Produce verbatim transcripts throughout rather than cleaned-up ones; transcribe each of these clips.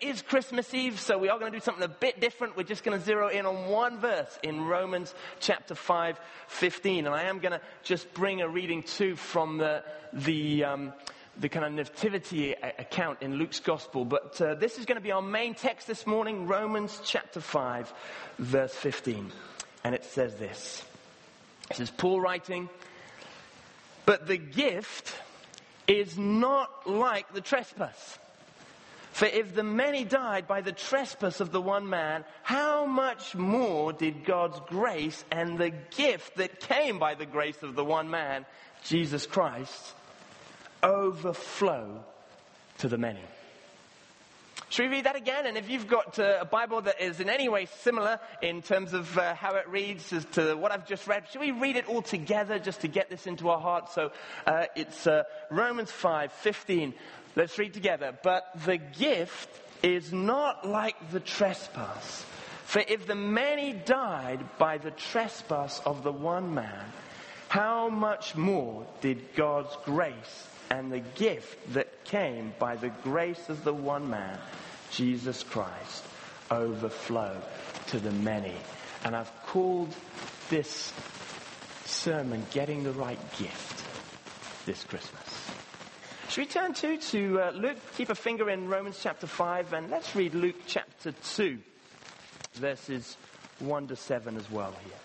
is Christmas Eve, so we are going to do something a bit different. We're just going to zero in on one verse in Romans chapter five, fifteen. And I am going to just bring a reading too from the the um, the kind of nativity account in Luke's gospel. But uh, this is going to be our main text this morning, Romans chapter five, verse fifteen. And it says this. This is Paul writing, "But the gift is not like the trespass. For if the many died by the trespass of the one man, how much more did God's grace and the gift that came by the grace of the one man, Jesus Christ, overflow to the many?" Should we read that again? And if you've got uh, a Bible that is in any way similar in terms of uh, how it reads as to what I've just read, should we read it all together just to get this into our hearts? So uh, it's uh, Romans five fifteen. Let's read together. "But the gift is not like the trespass. For if the many died by the trespass of the one man, how much more did God's grace and the gift that came by the grace of the one man, Jesus Christ, overflow to the many?" And I've called this sermon "Getting the Right Gift" this Christmas. Should we turn to, to uh, Luke? Keep a finger in Romans chapter five, and let's read Luke chapter two, verses one to seven as well here.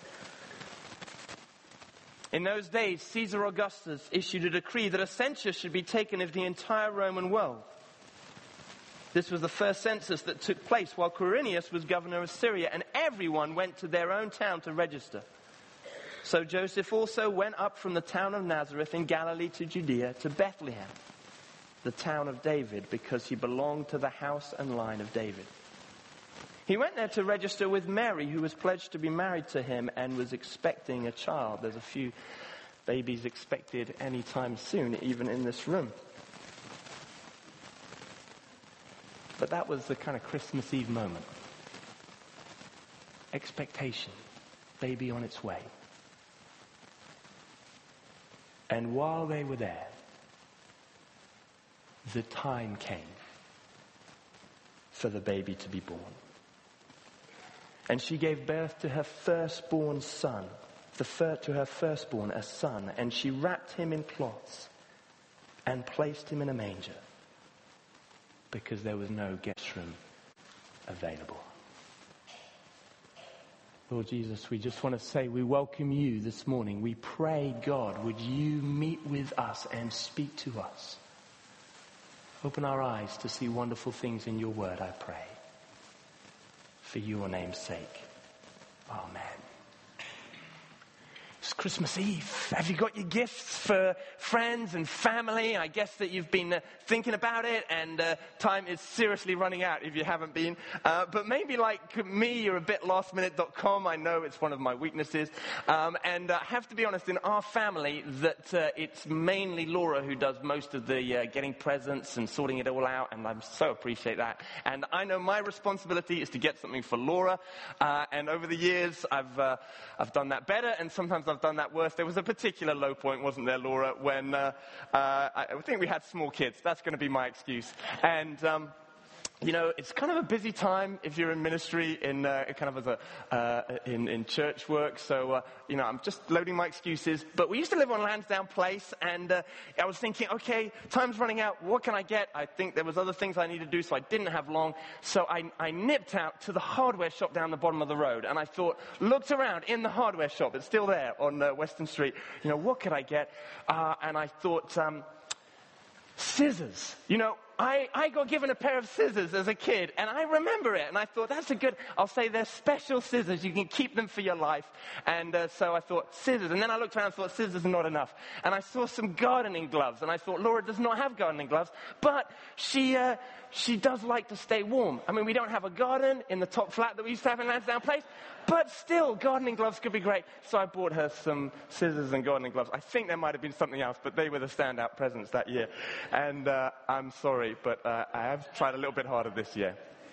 "In those days, Caesar Augustus issued a decree that a census should be taken of the entire Roman world. This was the first census that took place while Quirinius was governor of Syria, and everyone went to their own town to register. So Joseph also went up from the town of Nazareth in Galilee to Judea, to Bethlehem, the town of David, because he belonged to the house and line of David. He went there to register with Mary, who was pledged to be married to him and was expecting a child." There's a few babies expected anytime soon, even in this room. But that was the kind of Christmas Eve moment. Expectation, baby on its way. And while they were there, the time came for the baby to be born. And she gave birth to her firstborn son, the fir- to her firstborn, a son, and she wrapped him in cloths and placed him in a manger because there was no guest room available. Lord Jesus, we just want to say we welcome you this morning. We pray, God, would you meet with us and speak to us? Open our eyes to see wonderful things in your word, I pray. For your name's sake. Amen. It's Christmas Eve. Have you got your gifts for friends and family? I guess that you've been uh, thinking about it, and uh, time is seriously running out if you haven't been. Uh, but maybe like me, you're a bit last minute dot com. I know it's one of my weaknesses. Um, and uh, I have to be honest, in our family, that uh, it's mainly Laura who does most of the uh, getting presents and sorting it all out, and I so appreciate that. And I know my responsibility is to get something for Laura. Uh, and over the years, I've uh, I've done that better, and sometimes I've done that worse. There was a particular low point, wasn't there, Laura, when uh, uh, I think we had small kids. That's going to be my excuse. And, um, you know, it's kind of a busy time if you're in ministry, in uh, kind of as a uh, in, in church work. So, uh, you know, I'm just loading my excuses. But we used to live on Lansdowne Place, and uh, I was thinking, okay, time's running out. What can I get? I think there was other things I needed to do, so I didn't have long. So I, I nipped out to the hardware shop down the bottom of the road, and I thought, looked around in the hardware shop. It's still there on uh, Western Street. You know, what could I get? Uh, and I thought, um, scissors. You know, I, I got given a pair of scissors as a kid, and I remember it, and I thought, that's a good, I'll say they're special scissors, you can keep them for your life. And uh, so I thought, scissors, and then I looked around and thought, scissors are not enough. And I saw some gardening gloves, and I thought, Laura does not have gardening gloves, but she uh, she does like to stay warm. I mean, we don't have a garden in the top flat that we used to have in Lansdowne Place, but still, gardening gloves could be great. So I bought her some scissors and gardening gloves. I think there might have been something else, but they were the standout presents that year. And uh, I'm sorry, but uh, I have tried a little bit harder this year.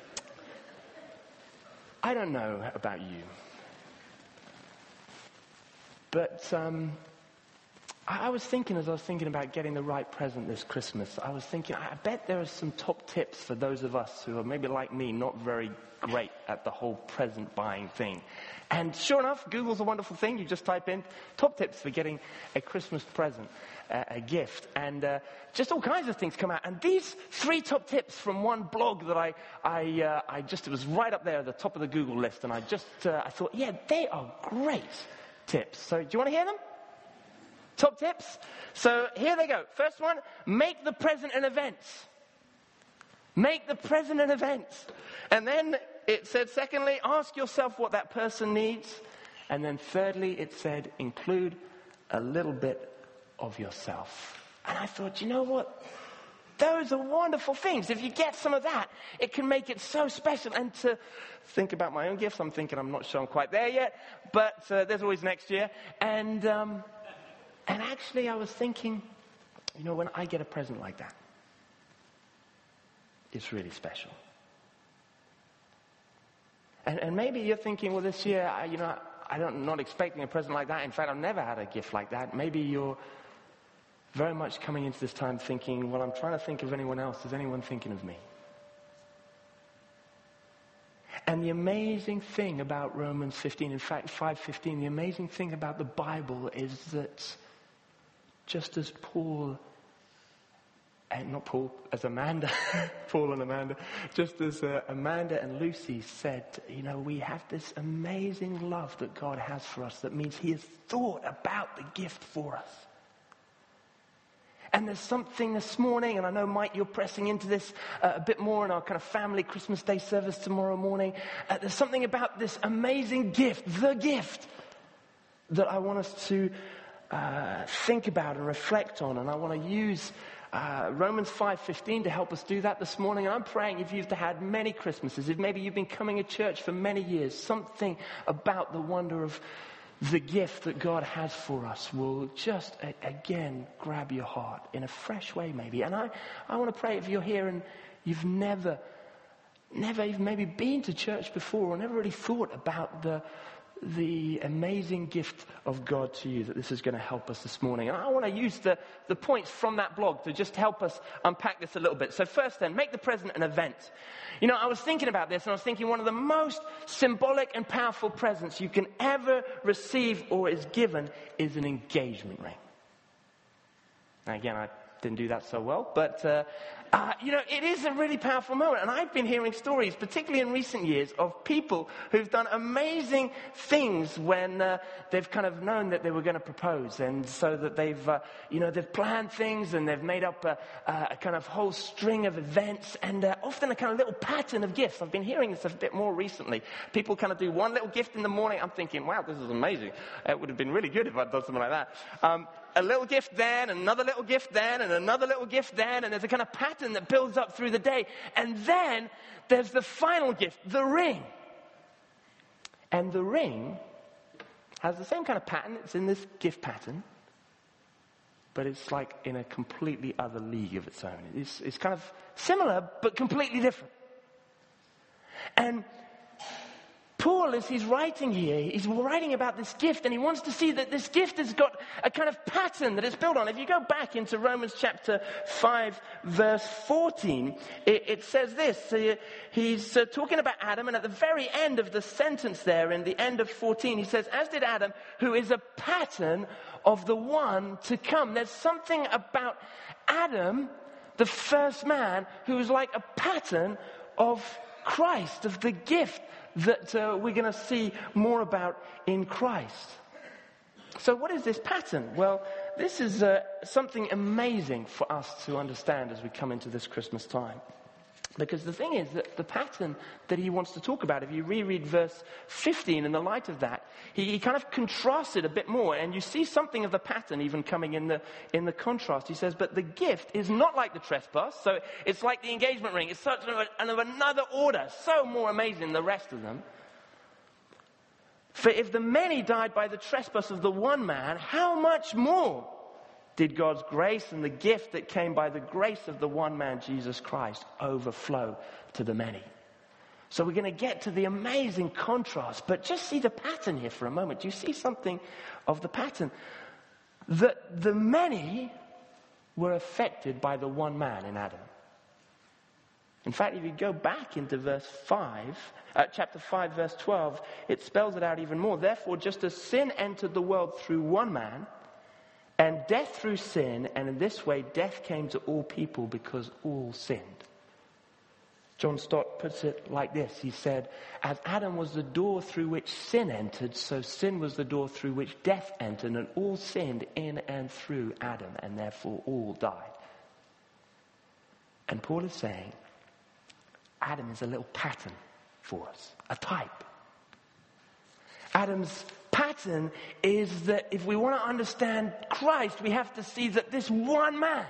I don't know about you, but um, I was thinking, as I was thinking about getting the right present this Christmas, I was thinking, I bet there are some top tips for those of us who are maybe like me, not very great at the whole present buying thing. And sure enough, Google's a wonderful thing. You just type in top tips for getting a Christmas present, uh, a gift. And uh, just all kinds of things come out. And these three top tips from one blog that I, I, uh, I just, it was right up there at the top of the Google list. And I just, uh, I thought, yeah, they are great tips. So do you want to hear them? Top tips? So here they go. First one, make the present an event. Make the present an event. And then it said, secondly, ask yourself what that person needs. And then thirdly, it said, include a little bit of yourself. And I thought, you know what? Those are wonderful things. If you get some of that, it can make it so special. And to think about my own gifts, I'm thinking I'm not sure I'm quite there yet. But uh, there's always next year. And... Um, And actually, I was thinking, you know, when I get a present like that, it's really special. And, and maybe you're thinking, well, this year, I, you know, I don't, I'm not expecting a present like that. In fact, I've never had a gift like that. Maybe you're very much coming into this time thinking, well, I'm trying to think of anyone else. Is anyone thinking of me? And the amazing thing about Romans fifteen, in fact, five fifteen, the amazing thing about the Bible is that just as Paul, and not Paul, as Amanda, Paul and Amanda, just as uh, Amanda and Lucy said, you know, we have this amazing love that God has for us that means he has thought about the gift for us. And there's something this morning, and I know, Mike, you're pressing into this uh, a bit more in our kind of family Christmas Day service tomorrow morning. Uh, there's something about this amazing gift, the gift, that I want us to uh, think about and reflect on. And I want to use uh, Romans five fifteen to help us do that this morning. And I'm praying if you've had many Christmases, if maybe you've been coming to church for many years, something about the wonder of the gift that God has for us will just, a, again, grab your heart in a fresh way maybe. And I, I want to pray if you're here and you've never, never even maybe been to church before or never really thought about the, the amazing gift of God to you, that this is going to help us this morning. And I want to use the, the points from that blog to just help us unpack this a little bit. So first then, make the present an event. You know, I was thinking about this and I was thinking one of the most symbolic and powerful presents you can ever receive or is given is an engagement ring. Now again, I didn't do that so well, but, uh, uh, you know, it is a really powerful moment. And I've been hearing stories, particularly in recent years, of people who've done amazing things when uh, they've kind of known that they were going to propose. And so that they've, uh, you know, they've planned things and they've made up a, a kind of whole string of events and uh, often a kind of little pattern of gifts. I've been hearing this a bit more recently. People kind of do one little gift in the morning. I'm thinking, wow, this is amazing. It would have been really good if I'd done something like that. Um, a little gift then, another little gift then, and another little gift then, and there's a kind of pattern that builds up through the day. And then there's the final gift, the ring. And the ring has the same kind of pattern. It's in this gift pattern, but it's like in a completely other league of its own. It's, it's kind of similar, but completely different. And Paul, as he's writing here, he's writing about this gift, and he wants to see that this gift has got a kind of pattern that it's built on. If you go back into Romans chapter five, verse fourteen, it, it says this. So he's uh, talking about Adam, and at the very end of the sentence there, in the end of fourteen, he says, as did Adam, who is a pattern of the one to come. There's something about Adam, the first man, who is like a pattern of Christ, of the gift that uh, we're going to see more about in Christ. So what is this pattern? Well, this is uh, something amazing for us to understand as we come into this Christmas time. Because the thing is that the pattern that he wants to talk about, if you reread verse fifteen in the light of that, he, he kind of contrasts it a bit more, and you see something of the pattern even coming in the in the contrast. He says, but the gift is not like the trespass, so it's like the engagement ring. It's such of, a, of another order, so more amazing than the rest of them. For if the many died by the trespass of the one man, how much more did God's grace and the gift that came by the grace of the one man, Jesus Christ, overflow to the many? So we're going to get to the amazing contrast, but just see the pattern here for a moment. Do you see something of the pattern? that the many were affected by the one man in Adam. In fact, if you go back into verse five, uh, chapter five, verse twelve, it spells it out even more. Therefore, just as sin entered the world through one man, and death through sin, and in this way death came to all people because all sinned. John Stott puts it like this. He said, as Adam was the door through which sin entered, so sin was the door through which death entered, and all sinned in and through Adam, and therefore all died. And Paul is saying, Adam is a little pattern for us, a type. Adam's pattern is that if we want to understand Christ, we have to see that this one man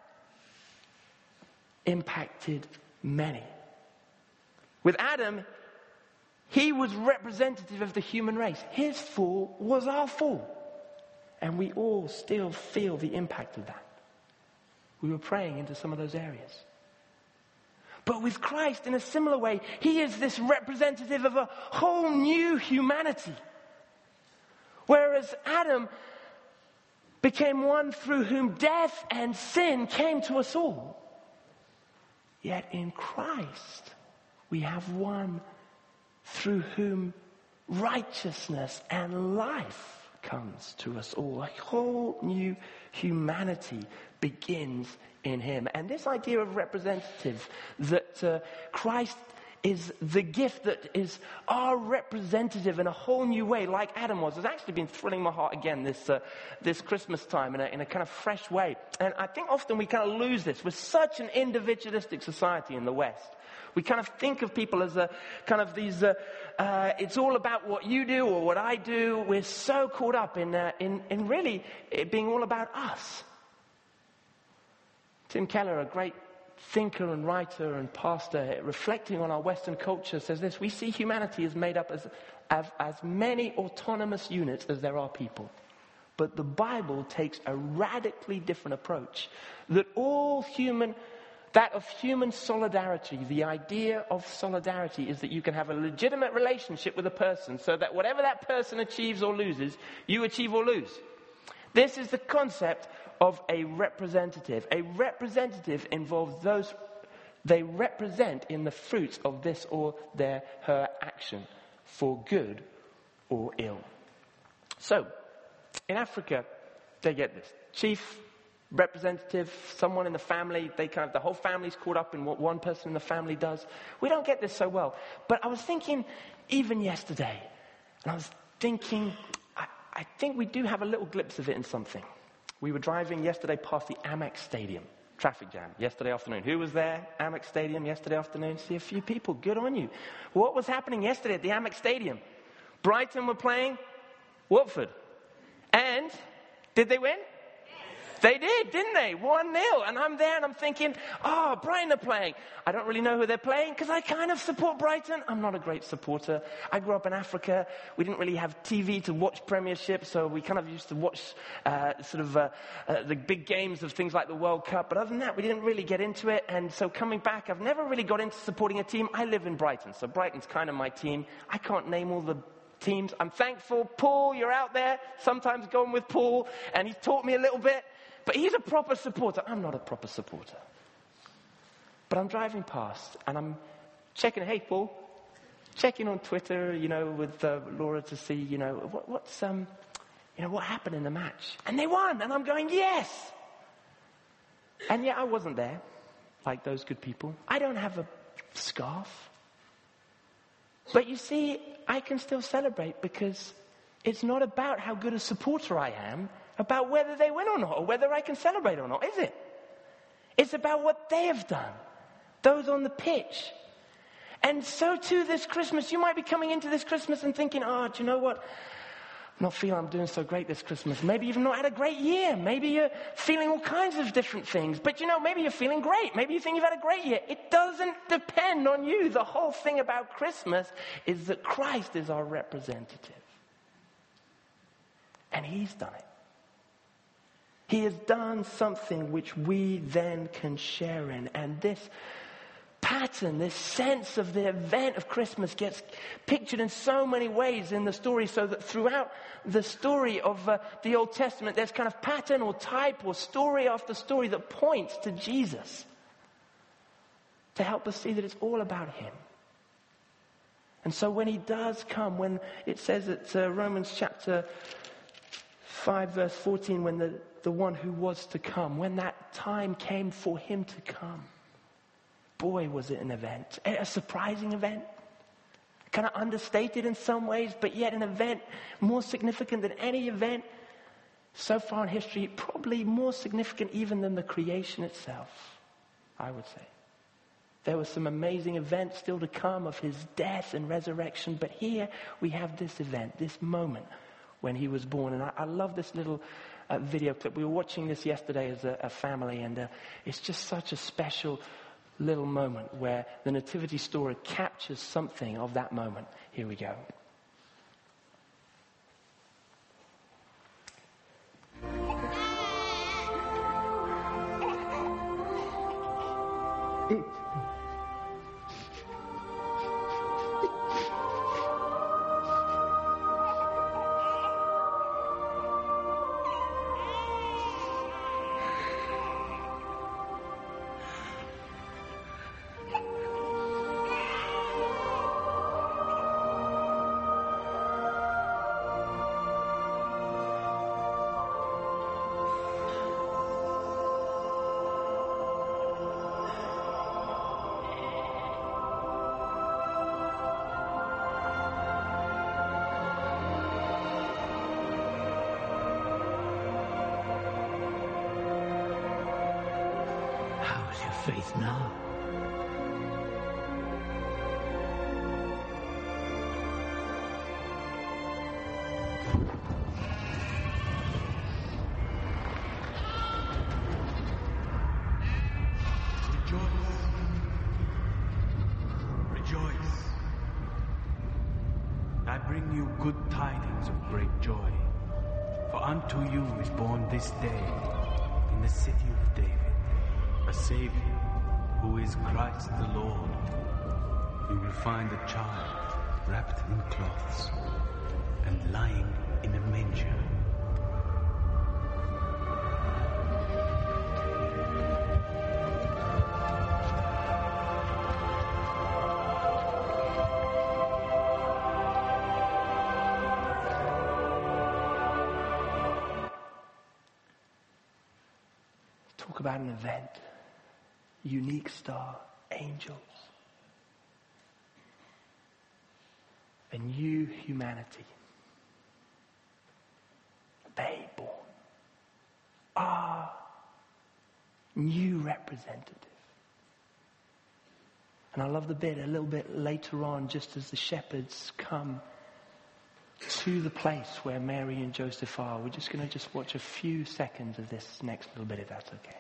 impacted many. With Adam, he was representative of the human race. His fall was our fall. And we all still feel the impact of that. We were praying into some of those areas. But with Christ, in a similar way, he is this representative of a whole new humanity. Whereas Adam became one through whom death and sin came to us all. Yet in Christ, we have one through whom righteousness and life comes to us all. A whole new humanity begins in him. And this idea of representative, that uh, Christ is the gift that is our representative in a whole new way, like Adam was, has actually been thrilling my heart again this uh, this Christmas time in a, in a kind of fresh way. And I think often we kind of lose this. We're such an individualistic society in the West. We kind of think of people as a kind of these, uh, uh, it's all about what you do or what I do. We're so caught up in, uh, in, in really it being all about us. Tim Keller, a great thinker and writer and pastor, reflecting on our Western culture, says this: we see humanity as made up as, as, as many autonomous units as there are people. But the Bible takes a radically different approach. That all human, that of human solidarity, the idea of solidarity is that you can have a legitimate relationship with a person so that whatever that person achieves or loses, you achieve or lose. This is the concept of a representative. A representative involves those they represent in the fruits of this or their, her action, for good or ill. So, in Africa, they get this. Chief, representative, someone in the family, they kind of, the whole family's caught up in what one person in the family does. We don't get this so well. But I was thinking, even yesterday, and I was thinking, I, I think we do have a little glimpse of it in something. We were driving yesterday past the Amex Stadium. Traffic jam yesterday afternoon. Who was there? Amex Stadium yesterday afternoon. See a few people. Good on you. What was happening yesterday at the Amex Stadium? Brighton were playing Watford. And did they win? They did, didn't they? one nil. And I'm there and I'm thinking, oh, Brighton are playing. I don't really know who they're playing because I kind of support Brighton. I'm not a great supporter. I grew up in Africa. We didn't really have T V to watch Premiership, so we kind of used to watch uh, sort of uh, uh, the big games of things like the World Cup. But other than that, we didn't really get into it. And so coming back, I've never really got into supporting a team. I live in Brighton, so Brighton's kind of my team. I can't name all the teams. I'm thankful. Paul, you're out there. Sometimes going with Paul, and he's taught me a little bit. But he's a proper supporter. I'm not a proper supporter. But I'm driving past and I'm checking, hey, Paul, checking on Twitter, you know, with uh, Laura to see, you know, what, what's, um, you know, what happened in the match. And they won. And I'm going, yes. And yet I wasn't there, like those good people. I don't have a scarf. But you see, I can still celebrate because it's not about how good a supporter I am, about whether they win or not, or whether I can celebrate or not, is it? It's about what they have done, those on the pitch. And so too this Christmas, you might be coming into this Christmas and thinking, oh, do you know what? I'm not feeling I'm doing so great this Christmas. Maybe you've not had a great year. Maybe you're feeling all kinds of different things. But you know, maybe you're feeling great. Maybe you think you've had a great year. It doesn't depend on you. The whole thing about Christmas is that Christ is our representative. And he's done it. He has done something which we then can share in. And this pattern, this sense of the event of Christmas gets pictured in so many ways in the story, so that throughout the story of uh, the Old Testament, there's kind of pattern or type or story after story that points to Jesus to help us see that it's all about him. And so when he does come, when it says at uh, Romans chapter five verse fourteen, when the, the one who was to come, when that time came for him to come, boy, was it an event. A surprising event. Kind of understated in some ways, but yet an event more significant than any event so far in history. Probably more significant even than the creation itself, I would say. There were some amazing events still to come of his death and resurrection, but here we have this event, this moment when he was born. And I, I love this little uh, video clip. We were watching this yesterday as a, a family, and uh, it's just such a special little moment where the nativity story captures something of that moment. Here we go. Faith now. Rejoice. Rejoice. I bring you good tidings of great joy. For unto you is born this day in the city of David a Savior, who is Christ the Lord. You will find a child wrapped in cloths and lying in a manger. Talk about an event. Unique star, angels, a new humanity, babe born, our new representative. And I love the bit a little bit later on, just as the shepherds come to the place where Mary and Joseph are. We're just going to just watch a few seconds of this next little bit, if that's okay.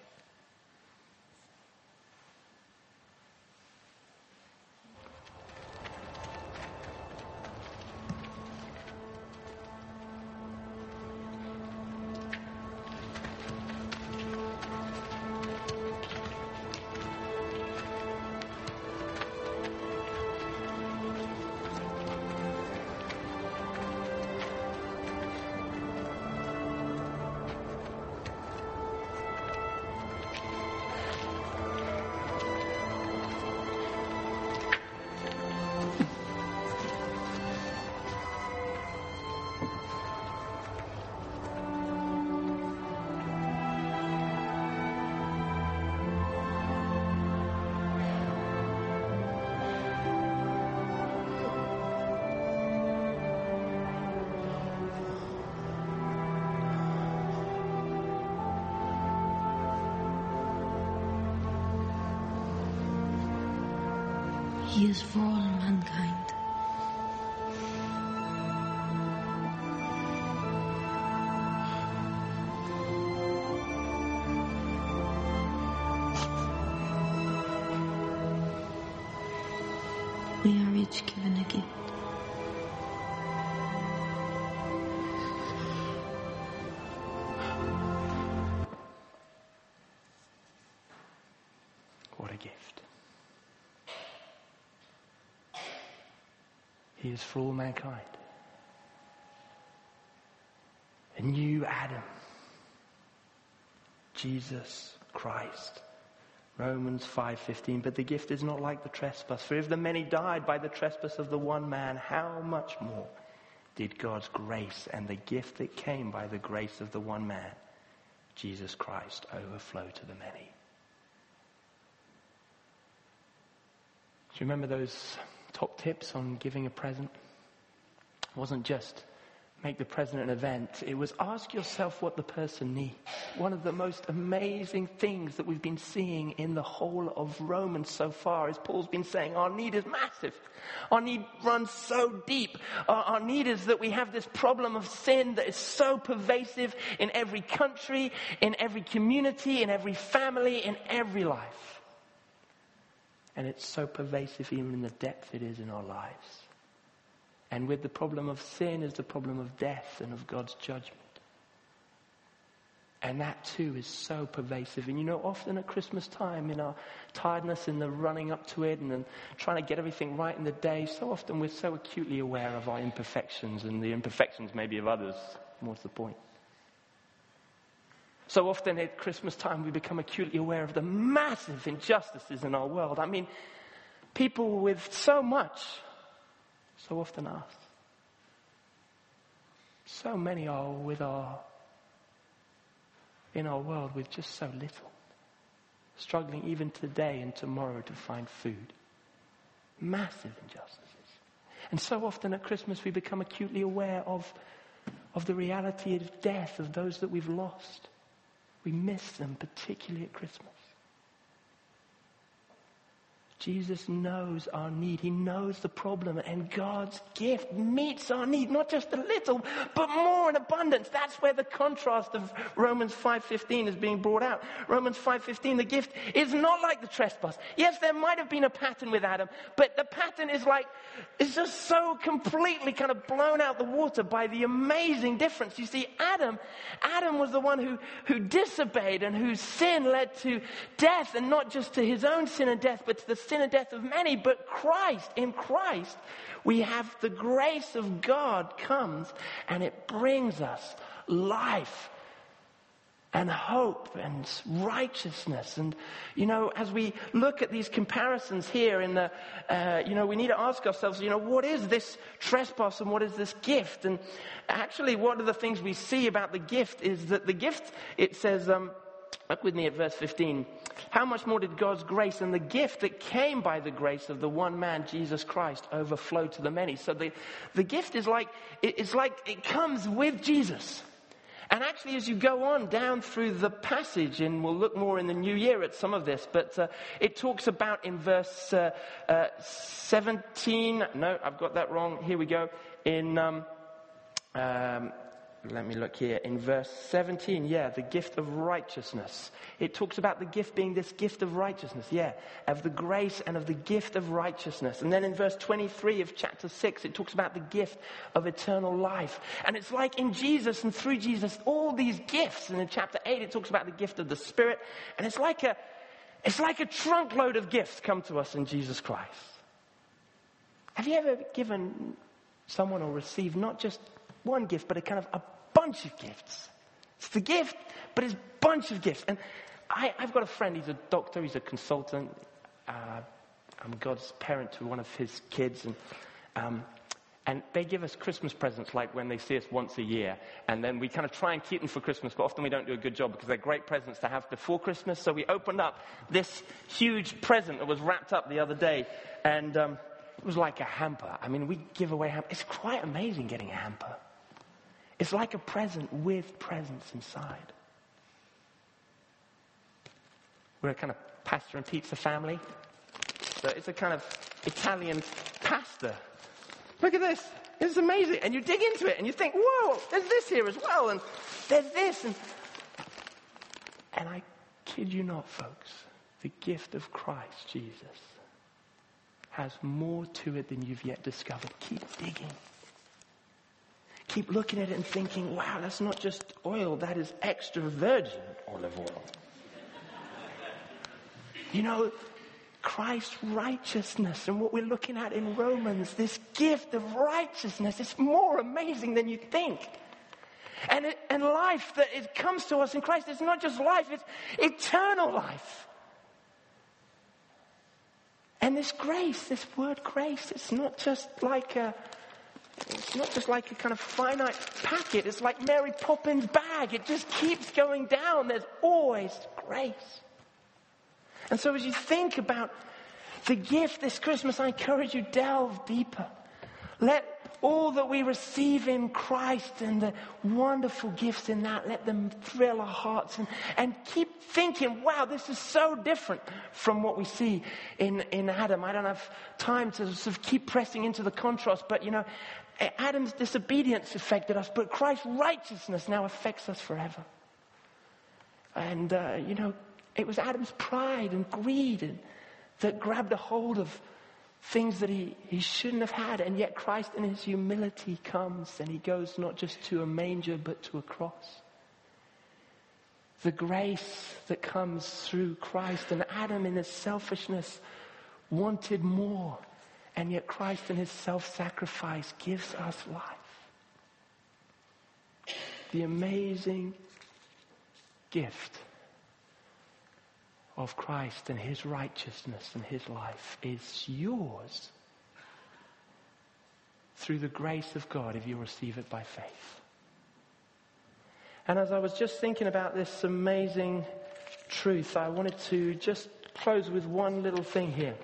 He is for all mankind. We are each given a gift. What a gift. He is for all mankind. A new Adam. Jesus Christ. Romans five fifteen, but the gift is not like the trespass. For if the many died by the trespass of the one man, how much more did God's grace and the gift that came by the grace of the one man, Jesus Christ, overflow to the many? Do you remember those top tips on giving a present? It wasn't just make the present an event. It was ask yourself what the person needs. One of the most amazing things that we've been seeing in the whole of Romans so far is Paul's been saying our need is massive. Our need runs so deep. Our, our need is that we have this problem of sin that is so pervasive in every country, in every community, in every family, in every life. And it's so pervasive even in the depth it is in our lives. And with the problem of sin is the problem of death and of God's judgment. And that too is so pervasive. And you know, often at Christmas time, in our tiredness in the running up to it and then trying to get everything right in the day, so often we're so acutely aware of our imperfections and the imperfections maybe of others. What's the point? So often at Christmas time we become acutely aware of the massive injustices in our world. I mean, people with so much, so often us. So many are with our, in our world with just so little. Struggling even today and tomorrow to find food. Massive injustices. And so often at Christmas we become acutely aware of, of the reality of death of those that we've lost. We miss them, particularly at Christmas. Jesus knows our need. He knows the problem. And God's gift meets our need. Not just a little, but more in abundance. That's where the contrast of Romans five fifteen is being brought out. Romans five fifteen, the gift is not like the trespass. Yes, there might have been a pattern with Adam, but the pattern is like, it's just so completely kind of blown out the water by the amazing difference. You see, Adam, Adam was the one who, who disobeyed and whose sin led to death, and not just to his own sin and death, but to the sin and death of many. But Christ, in Christ, we have the grace of God comes and it brings us life and hope and righteousness. And, you know, as we look at these comparisons here in the, uh, you know, we need to ask ourselves, you know, what is this trespass and what is this gift? And actually, one of the things we see about the gift is that the gift, it says, um, look with me at verse fifteen. How much more did God's grace and the gift that came by the grace of the one man, Jesus Christ, overflow to the many? So the, the gift is like, it's like it comes with Jesus. And actually, as you go on down through the passage, and we'll look more in the new year at some of this, but uh, it talks about in verse uh, uh, seventeen, no, I've got that wrong, here we go, in, um, um, let me look here, in verse seventeen, yeah, the gift of righteousness. It talks about the gift being this gift of righteousness, yeah, of the grace and of the gift of righteousness. And then in verse twenty-three of chapter six, it talks about the gift of eternal life. And it's like in Jesus and through Jesus, all these gifts. And in chapter eight, it talks about the gift of the Spirit. And it's like a, it's like a trunk load of gifts come to us in Jesus Christ. Have you ever given someone or received not just one gift, but a kind of a bunch of gifts? It's the gift, but it's a bunch of gifts. And I, I've got a friend, he's a doctor, he's a consultant. Uh, I'm God's parent to one of his kids. And um, and they give us Christmas presents like when they see us once a year. And then we kind of try and keep them for Christmas, but often we don't do a good job because they're great presents to have before Christmas. So we opened up this huge present that was wrapped up the other day. And um, it was like a hamper. I mean, we give away hampers. It's quite amazing getting a hamper. It's like a present with presents inside. We're a kind of pasta and pizza family. So it's a kind of Italian pasta. Look at this. It's amazing. And you dig into it and you think, whoa, there's this here as well. And there's this. And, and I kid you not, folks, the gift of Christ Jesus has more to it than you've yet discovered. Keep digging. Keep looking at it and thinking, wow, that's not just oil, that is extra virgin olive oil. You know, Christ's righteousness and what we're looking at in Romans, this gift of righteousness, is more amazing than you think. And, it, and life that it comes to us in Christ, it's not just life, it's eternal life. And this grace, this word grace, it's not just like a, it's not just like a kind of finite packet. It's like Mary Poppins' bag. It just keeps going down. There's always grace. And so as you think about the gift this Christmas, I encourage you, delve deeper. Let all that we receive in Christ and the wonderful gifts in that, let them thrill our hearts, and, and keep thinking, wow, this is so different from what we see in, in Adam. I don't have time to sort of keep pressing into the contrast, but you know, Adam's disobedience affected us, but Christ's righteousness now affects us forever. And, uh, you know, it was Adam's pride and greed and, that grabbed a hold of things that he, he shouldn't have had. And yet Christ in his humility comes and he goes not just to a manger but to a cross. The grace that comes through Christ, and Adam in his selfishness wanted more. And yet Christ in his self-sacrifice gives us life. The amazing gift of Christ and his righteousness and his life is yours through the grace of God if you receive it by faith. And as I was just thinking about this amazing truth, I wanted to just close with one little thing here.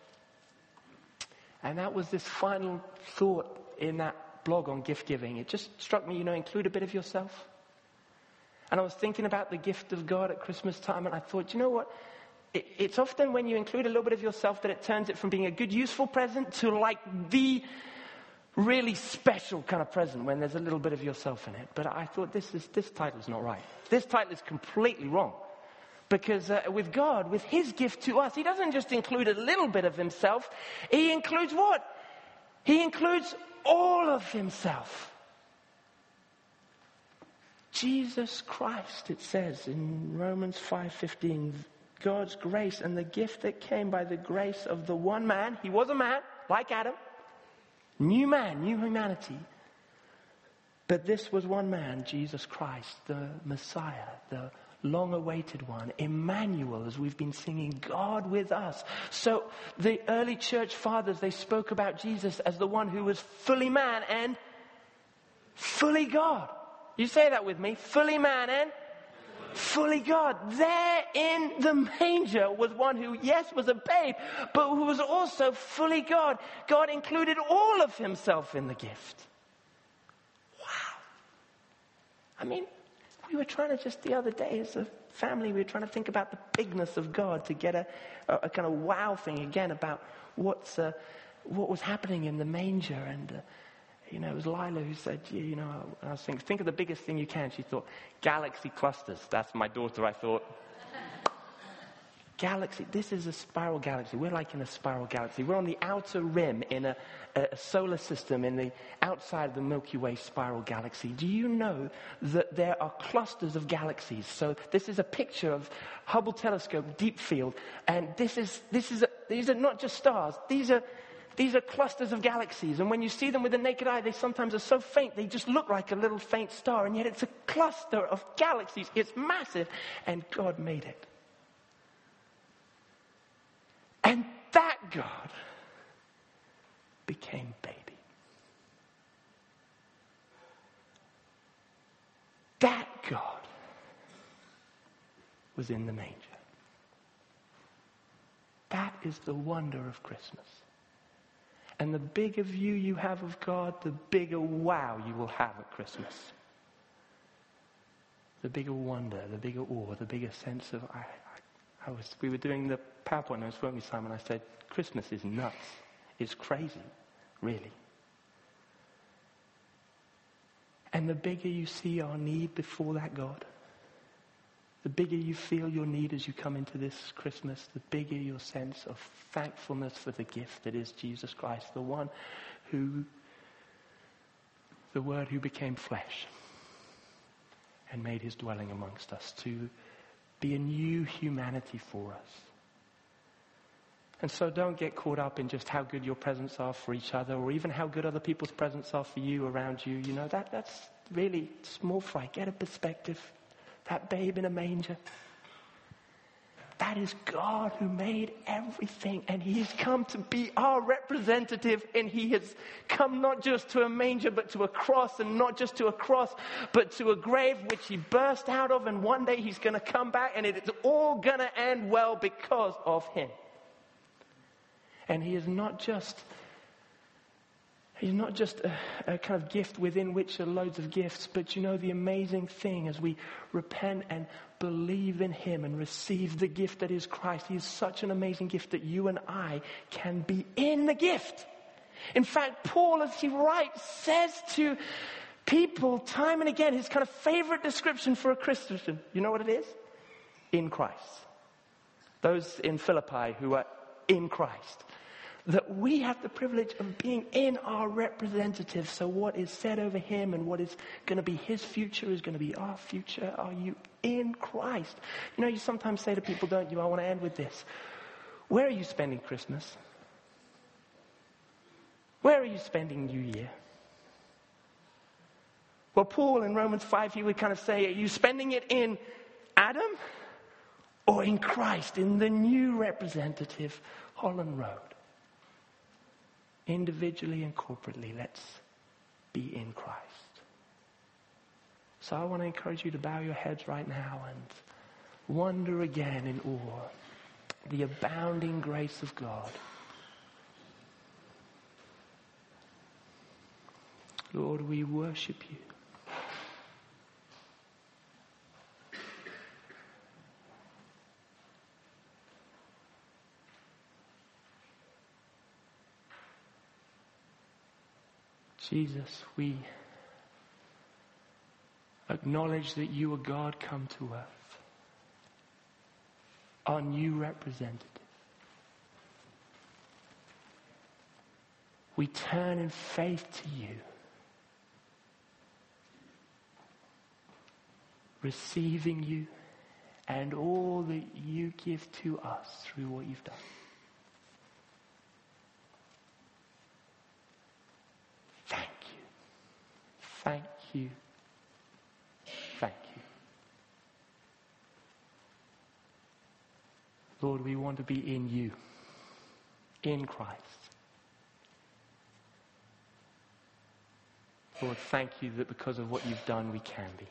And that was this final thought in that blog on gift giving. It just struck me, you know, include a bit of yourself. And I was thinking about the gift of God at Christmas time, and I thought, you know what? It, it's often when you include a little bit of yourself that it turns it from being a good, useful present to like the really special kind of present when there's a little bit of yourself in it. But I thought this is this title's not right. This title is completely wrong. Because uh, with God, with his gift to us, he doesn't just include a little bit of himself. He includes what? He includes all of himself. Jesus Christ, it says in Romans five fifteen, God's grace and the gift that came by the grace of the one man. He was a man, like Adam. New man, new humanity. But this was one man, Jesus Christ, the Messiah, the long-awaited one, Emmanuel, as we've been singing, God with us. So the early church fathers, they spoke about Jesus as the one who was fully man and fully God. You say that with me, fully man and fully God. There in the manger was one who, yes, was a babe, but who was also fully God. God included all of himself in the gift. Wow. I mean, we were trying to just the other day as a family, we were trying to think about the bigness of God to get a, a, a kind of wow thing again about what's uh, what was happening in the manger. And, uh, you know, it was Lila who said, yeah, you know, I was thinking, think of the biggest thing you can. She thought, galaxy clusters. That's my daughter, I thought. Galaxy, this is a spiral galaxy. We're like in a spiral galaxy. We're on the outer rim in a, a solar system in the outside of the Milky Way spiral galaxy. Do you know that there are clusters of galaxies? So this is a picture of Hubble telescope, deep field, and this is this is a, these are not just stars. These are these are clusters of galaxies, and when you see them with the naked eye, they sometimes are so faint they just look like a little faint star, and yet it's a cluster of galaxies. It's massive, and God made it. And that God became baby. That God was in the manger. That is the wonder of Christmas. And the bigger view you have of God, the bigger wow you will have at Christmas. The bigger wonder, the bigger awe, the bigger sense of, I, I was, we were doing the PowerPoint notes, weren't we, Simon? I said, Christmas is nuts. It's crazy, really. And the bigger you see our need before that God, the bigger you feel your need as you come into this Christmas, the bigger your sense of thankfulness for the gift that is Jesus Christ, the one who, the Word who became flesh and made his dwelling amongst us to be a new humanity for us. And so don't get caught up in just how good your presents are for each other, or even how good other people's presents are for you around you. You know, that that's really small fry. Get a perspective. That babe in a manger. That is God who made everything, and he has come to be our representative, and he has come not just to a manger but to a cross, and not just to a cross but to a grave which he burst out of, and one day he's going to come back, and it's all going to end well because of him. And he is not just He's not just a, a kind of gift within which are loads of gifts, but you know, the amazing thing as we repent and believe in him and receive the gift that is Christ, he is such an amazing gift that you and I can be in the gift. In fact, Paul, as he writes, says to people time and again, his kind of favorite description for a Christian, you know what it is? In Christ. Those in Philippi who are in Christ. That we have the privilege of being in our representative. So what is said over him and what is going to be his future is going to be our future. Are you in Christ? You know, you sometimes say to people, don't you? I want to end with this. Where are you spending Christmas? Where are you spending New Year? Well, Paul in Romans five, he would kind of say, are you spending it in Adam or in Christ, in the new representative, Holland Road? Individually and corporately, let's be in Christ. So I want to encourage you to bow your heads right now and wonder again in awe the abounding grace of God. Lord, we worship you. Jesus, we acknowledge that you are God come to earth, our new representative. We turn in faith to you, receiving you and all that you give to us through what you've done. Thank you. Thank you. Thank you. Lord, we want to be in you, in Christ. Lord, thank you that because of what you've done, we can be.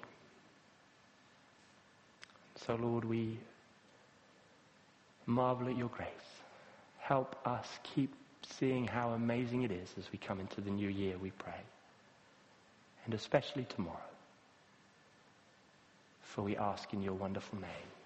So, Lord, we marvel at your grace. Help us keep seeing how amazing it is as we come into the new year, we pray. And especially tomorrow. For we ask in your wonderful name.